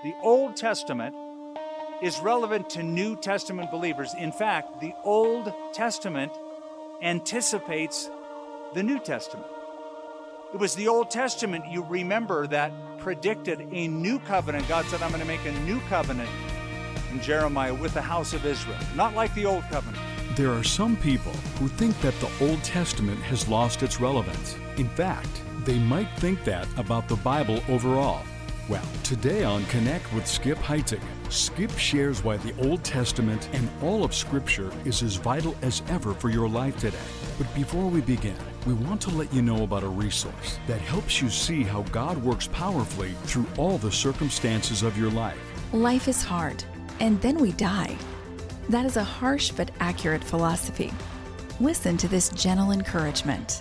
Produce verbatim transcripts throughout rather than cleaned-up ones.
The Old Testament is relevant to New Testament believers. In fact, the Old Testament anticipates the New Testament. It was the Old Testament, you remember, that predicted a new covenant. God said, I'm going to make a new covenant in Jeremiah with the house of Israel, not like the Old Covenant. There are some people who think that the Old Testament has lost its relevance. In fact, they might think that about the Bible overall. Well, today on Connect with Skip Heitzig, Skip shares why the Old Testament and all of Scripture is as vital as ever for your life today. But before we begin, we want to let you know about a resource that helps you see how God works powerfully through all the circumstances of your life. Life is hard, and then we die. That is a harsh but accurate philosophy. Listen to this gentle encouragement.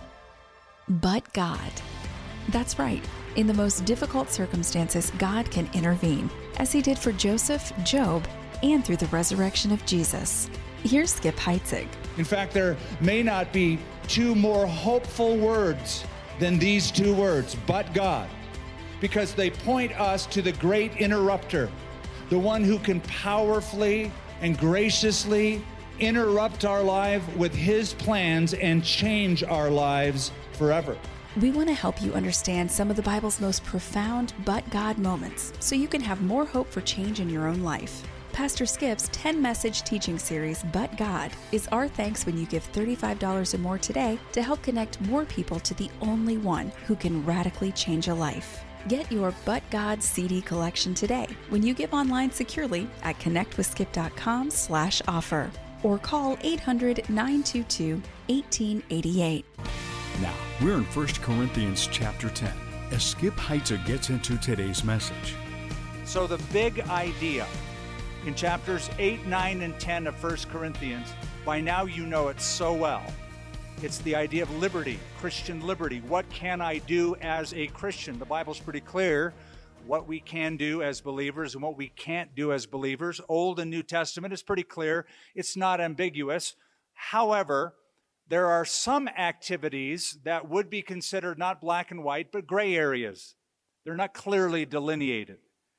But God. That's right. In the most difficult circumstances, God can intervene, as He did for Joseph, Job, and through the resurrection of Jesus. Here's Skip Heitzig. In fact, there may not be two more hopeful words than these two words, but God, because they point us to the great interrupter, the one who can powerfully and graciously interrupt our life with His plans and change our lives forever. We want to help you understand some of the Bible's most profound but God moments so you can have more hope for change in your own life. Pastor Skip's ten-message teaching series, But God, is our thanks when you give thirty-five dollars or more today to help connect more people to the only one who can radically change a life. Get your But God C D collection today when you give online securely at connectwithskip.com slash offer or call eight hundred, nine two two, one eight eight eight. Now, we're in First Corinthians chapter ten, as Skip Heitzig gets into today's message. So the big idea in chapters eight, nine, and ten of First Corinthians, by now you know it so well. It's the idea of liberty, Christian liberty. What can I do as a Christian? The Bible's pretty clear what we can do as believers and what we can't do as believers. Old and New Testament is pretty clear. It's not ambiguous. However, there are some activities that would be considered not black and white, but gray areas. They're not clearly delineated.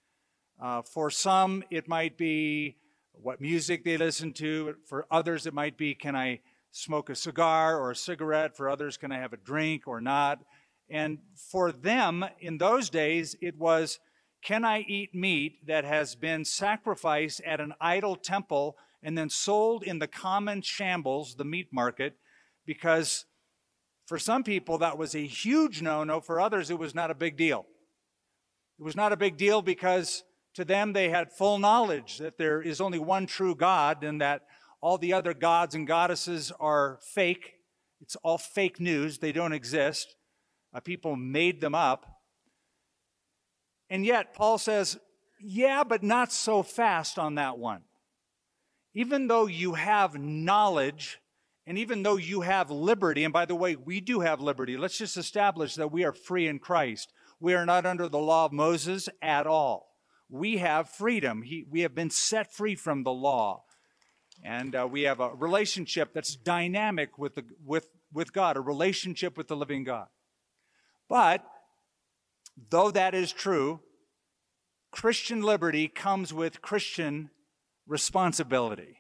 Uh, for some, it might be what music they listen to. For others, it might be, can I smoke a cigar or a cigarette? For others, can I have a drink or not? And for them, in those days, it was, can I eat meat that has been sacrificed at an idol temple and then sold in the common shambles, the meat market? Because for some people, that was a huge no-no. For others, it was not a big deal. It was not a big deal because to them, they had full knowledge that there is only one true God and that all the other gods and goddesses are fake. It's all fake news. They don't exist. Uh, people made them up. And yet, Paul says, yeah, but not so fast on that one. Even though you have knowledge, and even though you have liberty, and by the way, we do have liberty. Let's just establish that we are free in Christ. We are not under the law of Moses at all. We have freedom. He, we have been set free from the law. And uh, we have a relationship that's dynamic with, the, with, with God, a relationship with the living God. But though that is true, Christian liberty comes with Christian responsibility.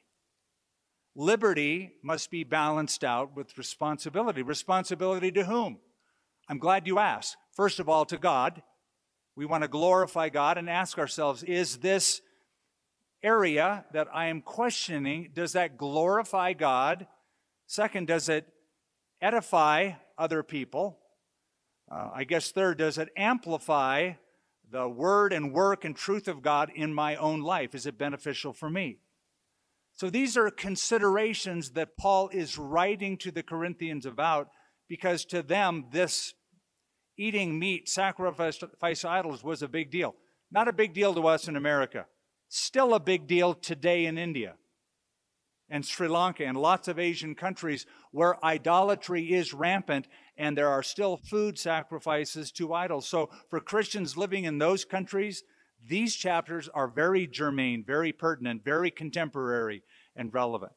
Liberty must be balanced out with responsibility. Responsibility to whom? I'm glad you asked. First of all, to God. We want to glorify God and ask ourselves, is this area that I am questioning, does that glorify God? Second, does it edify other people? Uh, I guess third, does it amplify the word and work and truth of God in my own life? Is it beneficial for me? So these are considerations that Paul is writing to the Corinthians about, because to them, this eating meat sacrificed to idols was a big deal. Not a big deal to us in America. Still a big deal today in India and Sri Lanka and lots of Asian countries where idolatry is rampant and there are still food sacrifices to idols. So for Christians living in those countries, these chapters are very germane, very pertinent, very contemporary and relevant.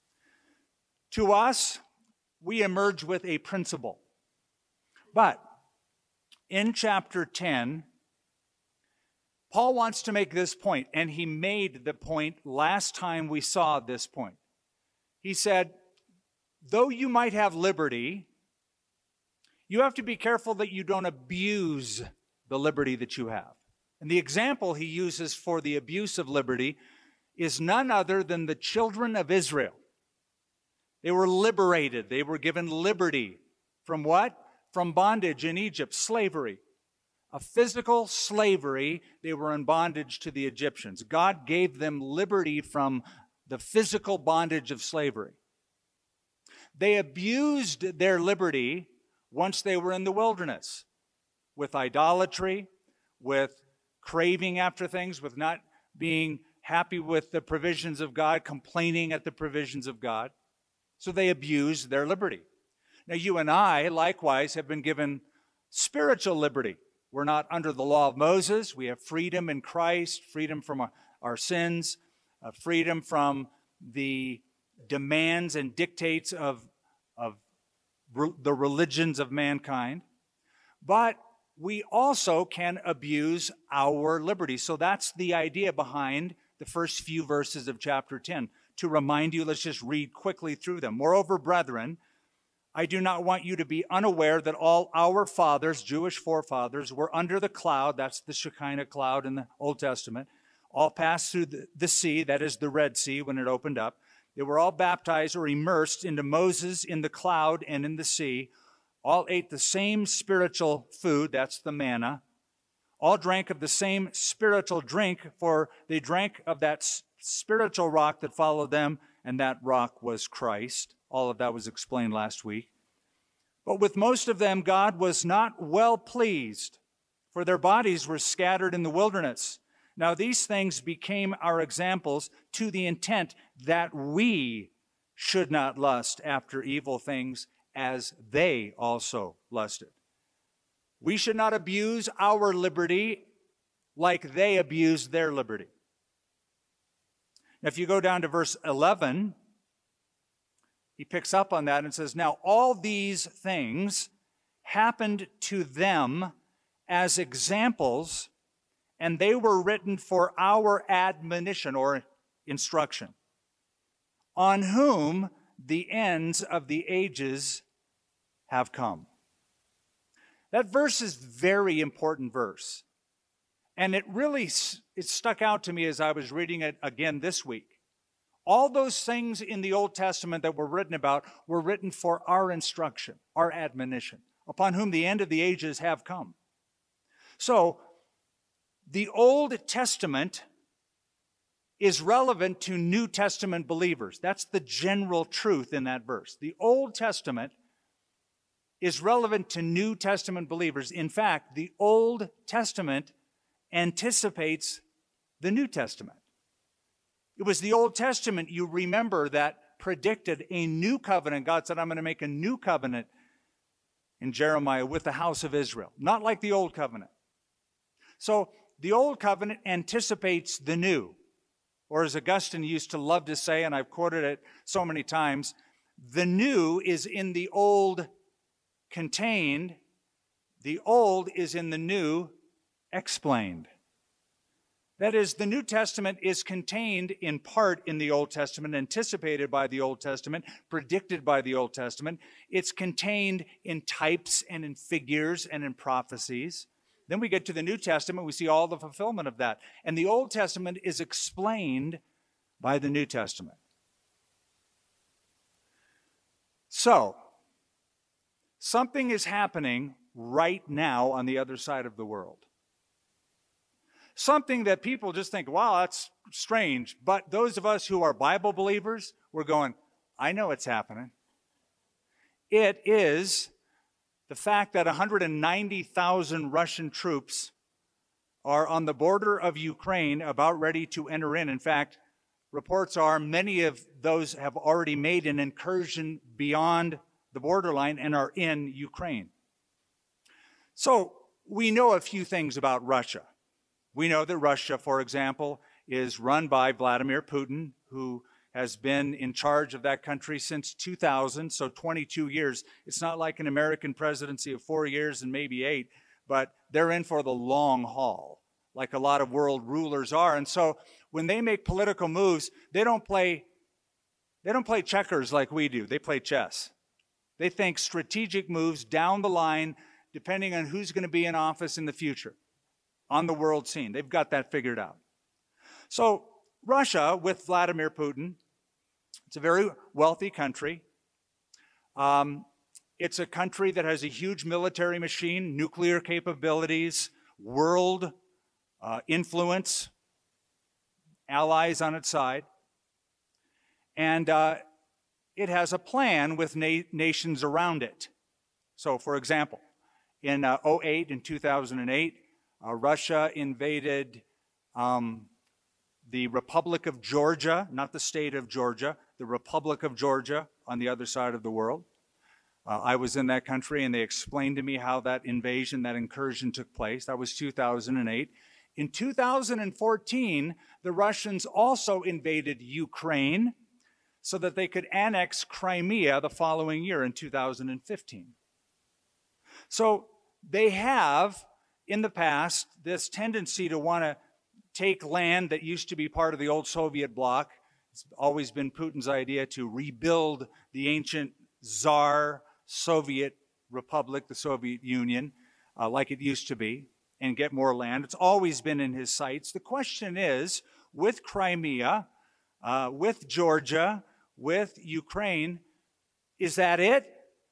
To us, we emerge with a principle. But in chapter ten, Paul wants to make this point, and he made the point last time we saw this point. He said, though you might have liberty, you have to be careful that you don't abuse the liberty that you have. And the example he uses for the abuse of liberty is none other than the children of Israel. They were liberated. They were given liberty from what? From bondage in Egypt, slavery. A physical slavery, they were in bondage to the Egyptians. God gave them liberty from the physical bondage of slavery. They abused their liberty once they were in the wilderness with idolatry, with craving after things, with not being happy with the provisions of God, complaining at the provisions of God. So they abused their liberty. Now you and I, likewise, have been given spiritual liberty. We're not under the law of Moses. We have freedom in Christ, freedom from our, our sins, uh, freedom from the demands and dictates of, of re- the religions of mankind. But we also can abuse our liberty. So that's the idea behind the first few verses of chapter ten. To remind you, let's just read quickly through them. Moreover, brethren, I do not want you to be unaware that all our fathers, Jewish forefathers, were under the cloud, that's the Shekinah cloud in the Old Testament, all passed through the, the sea, that is the Red Sea when it opened up. They were all baptized or immersed into Moses in the cloud and in the sea. All ate the same spiritual food, that's the manna. All drank of the same spiritual drink, for they drank of that spiritual rock that followed them, and that rock was Christ. All of that was explained last week. But with most of them, God was not well pleased, for their bodies were scattered in the wilderness. Now these things became our examples to the intent that we should not lust after evil things as they also lusted. We should not abuse our liberty like they abused their liberty. Now, if you go down to verse eleven, he picks up on that and says, now all these things happened to them as examples, and they were written for our admonition or instruction, on whom the ends of the ages have come. That verse is a very important verse. And it really it stuck out to me as I was reading it again this week. All those things in the Old Testament that were written about were written for our instruction, our admonition, upon whom the end of the ages have come. So, the Old Testament is relevant to New Testament believers. That's the general truth in that verse. The Old Testament is relevant to New Testament believers. In fact, the Old Testament anticipates the New Testament. It was the Old Testament, you remember, that predicted a new covenant. God said, I'm going to make a new covenant in Jeremiah with the house of Israel. Not like the Old Covenant. So the Old Covenant anticipates the new. Or as Augustine used to love to say, and I've quoted it so many times, the new is in the old contained, the old is in the new explained. That is, the New Testament is contained in part in the Old Testament, anticipated by the Old Testament, predicted by the Old Testament. It's contained in types and in figures and in prophecies. Then we get to the New Testament, we see all the fulfillment of that. And the Old Testament is explained by the New Testament. So, something is happening right now on the other side of the world. Something that people just think, wow, that's strange. But those of us who are Bible believers, we're going, I know it's happening. It is the fact that one hundred ninety thousand Russian troops are on the border of Ukraine about ready to enter in. In fact, reports are many of those have already made an incursion beyond the borderline and are in Ukraine. So we know a few things about Russia. We know that Russia, for example, is run by Vladimir Putin, who has been in charge of that country since two thousand, so twenty-two years. It's not like an American presidency of four years and maybe eight, but they're in for the long haul. like a lot of world rulers are. And so when they make political moves, they don't play, they don't play checkers like we do. They play chess. They think strategic moves down the line, depending on who's going to be in office in the future on the world scene. They've got that figured out. So Russia, with Vladimir Putin, it's a very wealthy country. Um, it's a country that has a huge military machine, nuclear capabilities, world uh, influence, allies on its side. And uh, it has a plan with na- nations around it. So, for example, in uh, oh eight, in two thousand eight, uh, Russia invaded um, the Republic of Georgia, not the state of Georgia, the Republic of Georgia on the other side of the world. Uh, I was in that country, and they explained to me how that invasion, that incursion took place. That was two thousand eight. In two thousand fourteen, the Russians also invaded Ukraine so that they could annex Crimea the following year in two thousand fifteen. So they have, in the past, this tendency to want to take land that used to be part of the old Soviet bloc. It's always been Putin's idea to rebuild the ancient Tsar Soviet Republic, the Soviet Union, uh, like it used to be, and get more land. It's always been in his sights. The question is, with Crimea, uh, with Georgia, with Ukraine, is that it?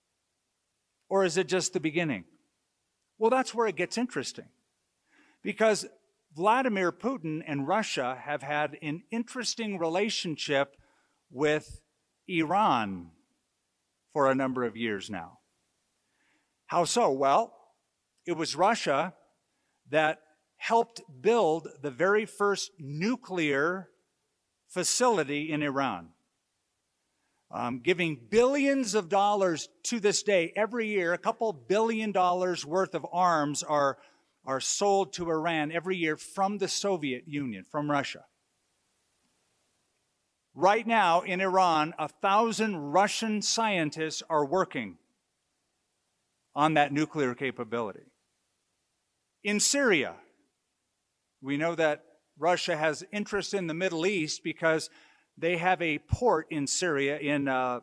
Or is it just the beginning? Well, that's where it gets interesting. Because Vladimir Putin and Russia have had an interesting relationship with Iran for a number of years now. How so? Well, it was Russia that helped build the very first nuclear facility in Iran, um, giving billions of dollars to this day. Every year, a couple billion dollars worth of arms are, are sold to Iran every year from the Soviet Union, from Russia. Right now in Iran, a thousand Russian scientists are working on that nuclear capability. In Syria, we know that Russia has interest in the Middle East because they have a port in Syria in, uh,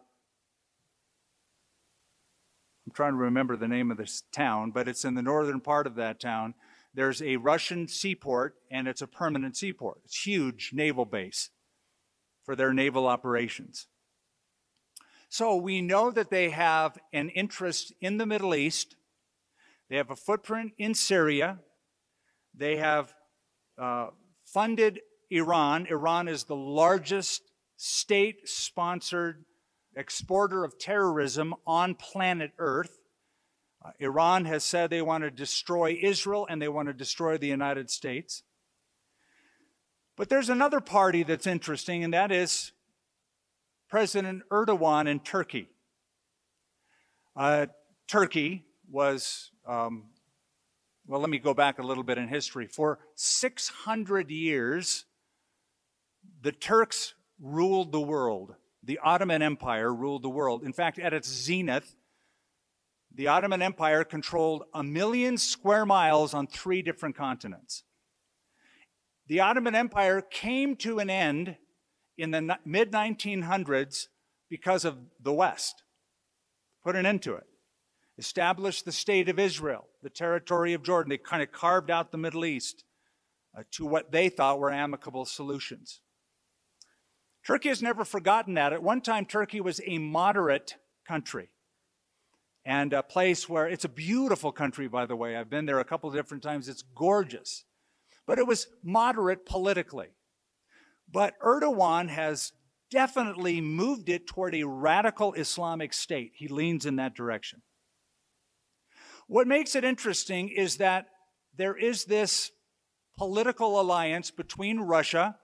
I'm trying to remember the name of this town, but it's in the northern part of that town. There's a Russian seaport, and it's a permanent seaport. It's a huge naval base for their naval operations. So we know that they have an interest in the Middle East. They have a footprint in Syria. They have uh, funded Iran. Iran is the largest state-sponsored exporter of terrorism on planet Earth. Uh, Iran has said they want to destroy Israel and they want to destroy the United States. But there's another party that's interesting, and that is President Erdogan in Turkey. Uh, Turkey was, um, well, let me go back a little bit in history. For six hundred years, the Turks ruled the world. The Ottoman Empire ruled the world. In fact, at its zenith, the Ottoman Empire controlled a million square miles on three different continents. The Ottoman Empire came to an end in the mid nineteen hundreds because of the West. Put an end to it. Established the state of Israel, the territory of Jordan. They kind of carved out the Middle East uh, to what they thought were amicable solutions. Turkey has never forgotten that. At one time, Turkey was a moderate country and a place where, it's a beautiful country, by the way. I've been there a couple of different times. It's gorgeous. But it was moderate politically. But Erdogan has definitely moved it toward a radical Islamic state. He leans in that direction. What makes it interesting is that there is this political alliance between Russia,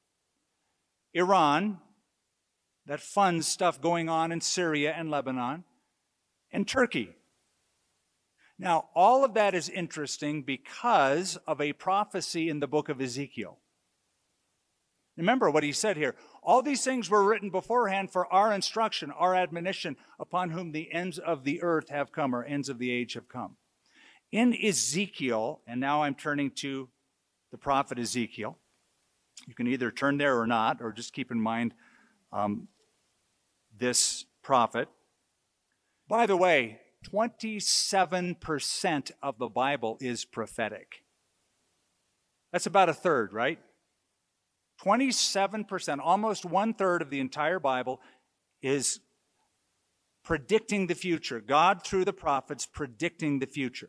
Iran, that funds stuff going on in Syria and Lebanon, and Turkey. Now, all of that is interesting because of a prophecy in the book of Ezekiel. Remember what he said here. All these things were written beforehand for our instruction, our admonition, upon whom the ends of the earth have come, or ends of the age have come. In Ezekiel, and now I'm turning to the prophet Ezekiel. You can either turn there or not, or just keep in mind um, this prophet. By the way, twenty-seven percent of the Bible is prophetic. That's about a third, right? twenty-seven percent, almost one-third of the entire Bible is predicting the future. God, through the prophets, predicting the future.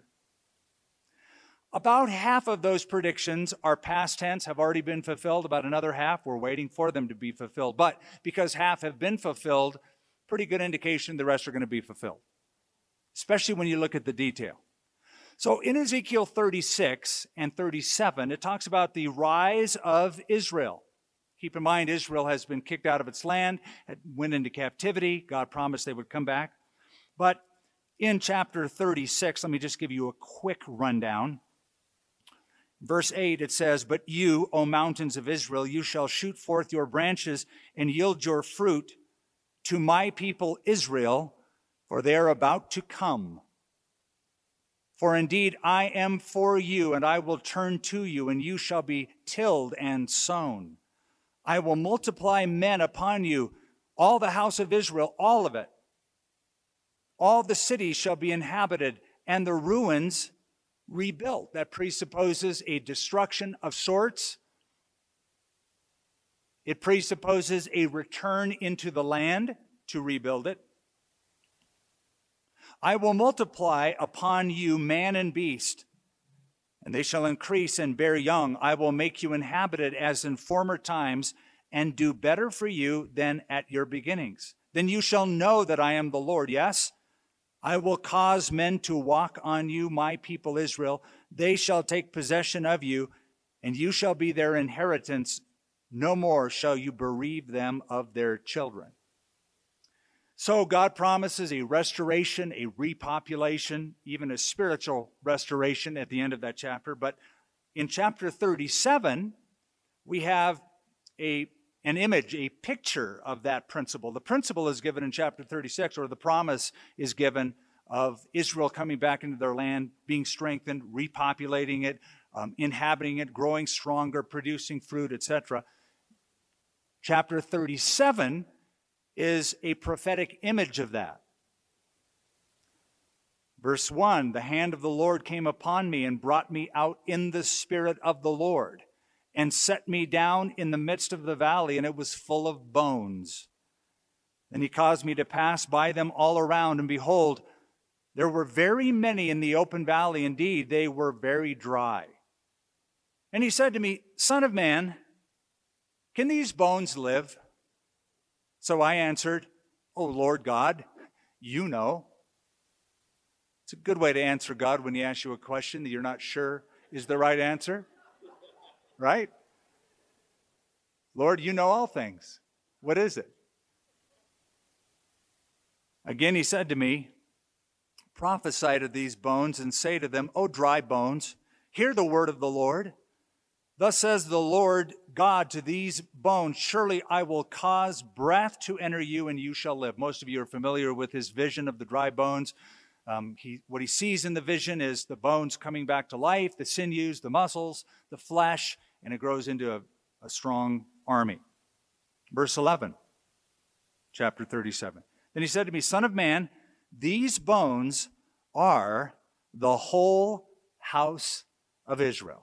About half of those predictions are past tense, have already been fulfilled. About another half, we're waiting for them to be fulfilled. But because half have been fulfilled, pretty good indication the rest are going to be fulfilled, especially when you look at the detail. So in Ezekiel thirty-six and thirty-seven, it talks about the rise of Israel. Keep in mind, Israel has been kicked out of its land, went into captivity. God promised they would come back. But in chapter thirty-six, let me just give you a quick rundown. Verse eight, it says, "But you, O mountains of Israel, you shall shoot forth your branches and yield your fruit to my people Israel, for they are about to come. For indeed I am for you, and I will turn to you, and you shall be tilled and sown. I will multiply men upon you, all the house of Israel, all of it. All the cities shall be inhabited, and the ruins rebuilt." That presupposes a destruction of sorts. It presupposes a return into the land to rebuild it. "I will multiply upon you man and beast, and they shall increase and bear young. I will make you inhabited as in former times, and do better for you than at your beginnings. Then you shall know that I am the Lord. Yes, I will cause men to walk on you, my people Israel. They shall take possession of you, and you shall be their inheritance. No more shall you bereave them of their children." So God promises a restoration, a repopulation, even a spiritual restoration at the end of that chapter. But in chapter thirty-seven, we have a, an image, a picture of that principle. The principle is given in chapter thirty-six, or the promise is given of Israel coming back into their land, being strengthened, repopulating it, um, inhabiting it, growing stronger, producing fruit, et cetera. Chapter thirty-seven is a prophetic image of that. Verse one, "The hand of the Lord came upon me and brought me out in the spirit of the Lord, and set me down in the midst of the valley, and it was full of bones. Then he caused me to pass by them all around, and behold, there were very many in the open valley. Indeed, they were very dry. And he said to me, Son of man, can these bones live? So I answered, O Lord God, you know." It's a good way to answer God when he asks you a question that you're not sure is the right answer, right? Lord, you know all things. What is it? Again, he said to me, "Prophesy to these bones and say to them, O dry bones, hear the word of the Lord. Thus says the Lord God to these bones, surely I will cause breath to enter you, and you shall live." Most of you are familiar with his vision of the dry bones. Um, he, what he sees in the vision is the bones coming back to life, the sinews, the muscles, the flesh, and it grows into a, a strong army. Verse eleven, chapter thirty-seven. Then he said to me, "Son of man, these bones are the whole house of Israel.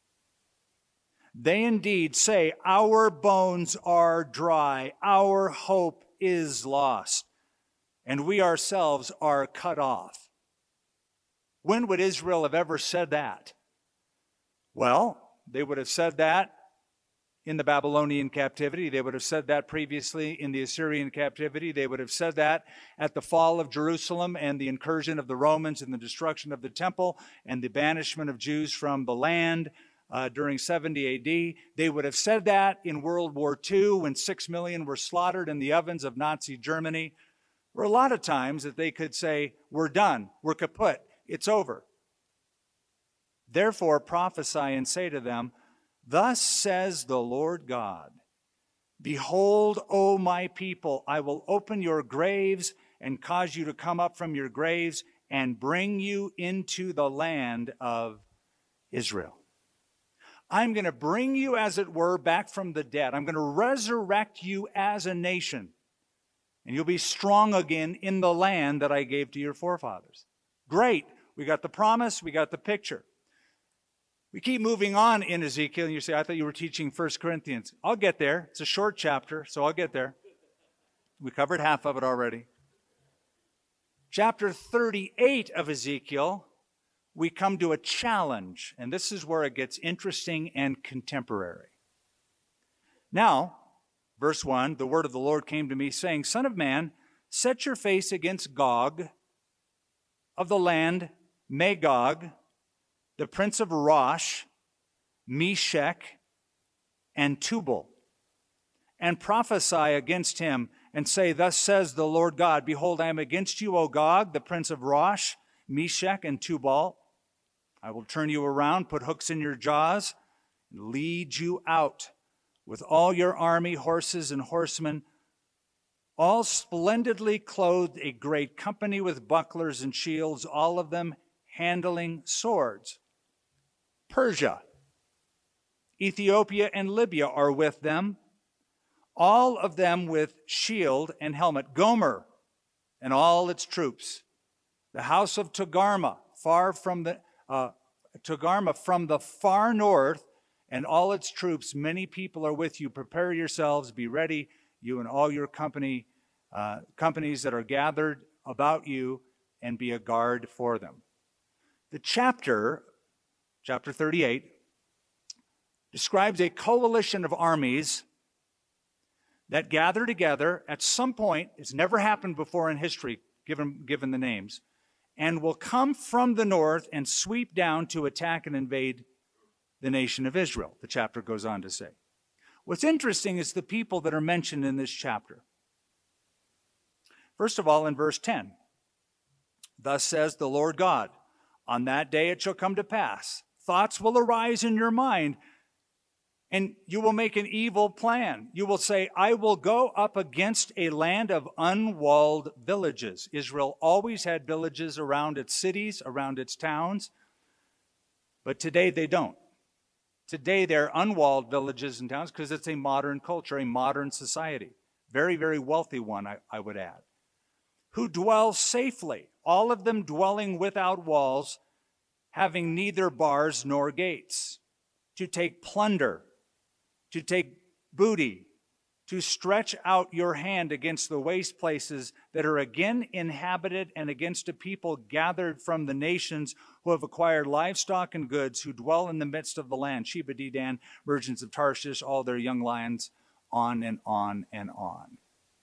They indeed say, our bones are dry, our hope is lost, and we ourselves are cut off." When would Israel have ever said that? Well, they would have said that in the Babylonian captivity. They would have said that previously in the Assyrian captivity. They would have said that at the fall of Jerusalem and the incursion of the Romans and the destruction of the temple and the banishment of Jews from the land uh, during seventy A D. They would have said that in World War Two when six million were slaughtered in the ovens of Nazi Germany. There were a lot of times that they could say, we're done, we're kaput, it's over. Therefore prophesy and say to them, Thus says the Lord God, Behold, O my people, I will open your graves and cause you to come up from your graves and bring you into the land of Israel. I'm going to bring you, as it were, back from the dead. I'm going to resurrect you as a nation. And you'll be strong again in the land that I gave to your forefathers. Great. We got the promise. We got the picture. We keep moving on in Ezekiel, and you say, I thought you were teaching First Corinthians. I'll get there. It's a short chapter, so I'll get there. We covered half of it already. Chapter thirty-eight of Ezekiel, we come to a challenge, and this is where it gets interesting and contemporary. Now, verse one, the word of the Lord came to me, saying, Son of man, set your face against Gog of the land Magog, the prince of Rosh, Meshech, and Tubal, and prophesy against him, and say, Thus says the Lord God, Behold, I am against you, O Gog, the prince of Rosh, Meshech, and Tubal. I will turn you around, put hooks in your jaws, and lead you out with all your army, horses and horsemen, all splendidly clothed, a great company with bucklers and shields, all of them handling swords. Persia, Ethiopia, and Libya are with them, all of them with shield and helmet. Gomer and all its troops. The house of Togarmah, far from the uh, Togarmah from the far north, and all its troops. Many people are with you. Prepare yourselves. Be ready, you and all your company, uh, companies that are gathered about you, and be a guard for them. The chapter, chapter thirty-eight, describes a coalition of armies that gather together at some point. It's never happened before in history, given, given the names, and will come from the north and sweep down to attack and invade the nation of Israel, the chapter goes on to say. What's interesting is the people that are mentioned in this chapter. First of all, in verse ten, Thus says the Lord God, On that day it shall come to pass, thoughts will arise in your mind, and you will make an evil plan. You will say, I will go up against a land of unwalled villages. Israel always had villages around its cities, around its towns, but today they don't. Today they're unwalled villages and towns because it's a modern culture, a modern society. Very, very wealthy one, I, I would add. Who dwell safely, all of them dwelling without walls, having neither bars nor gates, to take plunder, to take booty, to stretch out your hand against the waste places that are again inhabited, and against a people gathered from the nations who have acquired livestock and goods, who dwell in the midst of the land, Sheba, Dedan, merchants of Tarshish, all their young lions, on and on and on.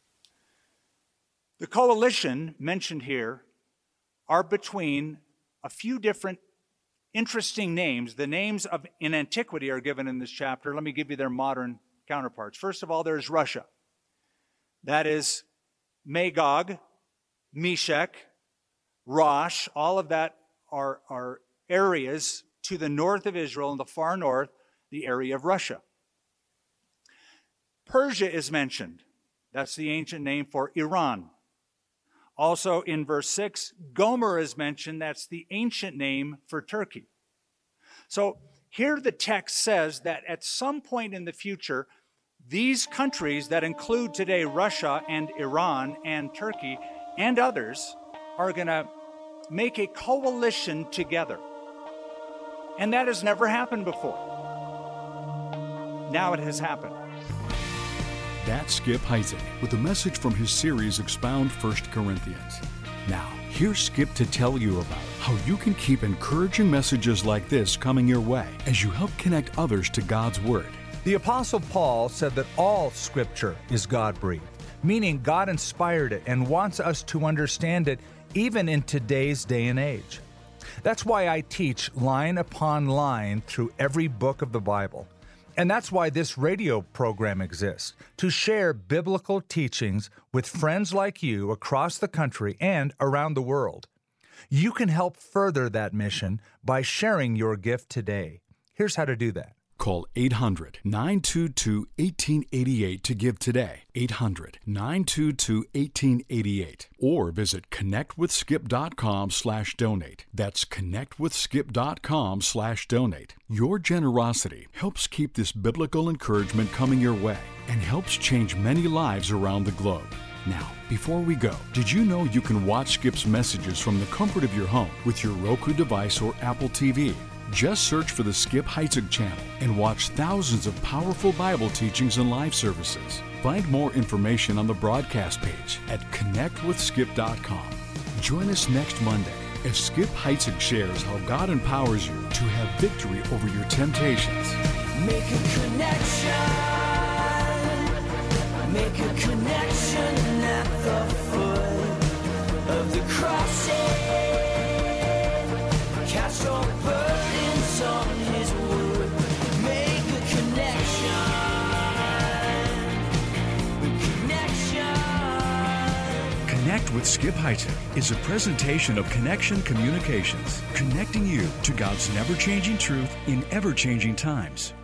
The coalition mentioned here are between a few different interesting names. The names of in antiquity are given in this chapter. Let me give you their modern counterparts. First of all, there's Russia. That is Magog, Meshech, Rosh. All of that are, are areas to the north of Israel, in the far north, the area of Russia. Persia is mentioned. That's the ancient name for Iran. Also in verse six, Gomer is mentioned. That's the ancient name for Turkey. So here the text says that at some point in the future, these countries that include today Russia and Iran and Turkey and others are going to make a coalition together. And that has never happened before. Now it has happened. That's Skip Heitzig with a message from his series Expound First Corinthians. Now, here's Skip to tell you about how you can keep encouraging messages like this coming your way as you help connect others to God's Word. The Apostle Paul said that all Scripture is God-breathed, meaning God inspired it and wants us to understand it even in today's day and age. That's why I teach line upon line through every book of the Bible. And that's why this radio program exists, to share biblical teachings with friends like you across the country and around the world. You can help further that mission by sharing your gift today. Here's how to do that. Call eight hundred, nine two two, one eight eight eight to give today, eight hundred, nine two two, one eight eight eight, or visit connectwithskip.com slash donate. That's connectwithskip.com slash donate. Your generosity helps keep this biblical encouragement coming your way and helps change many lives around the globe. Now, before we go, did you know you can watch Skip's messages from the comfort of your home with your Roku device or Apple T V? Just search for the Skip Heitzig channel and watch thousands of powerful Bible teachings and live services. Find more information on the broadcast page at connect with skip dot com. Join us next Monday as Skip Heitzig shares how God empowers you to have victory over your temptations. Make a connection. Make a connection at the foot of the cross. Cast your burdens on His wood. Make a connection. Connection. Connect with Skip Heitzig is a presentation of Connection Communications, connecting you to God's never-changing truth in ever-changing times.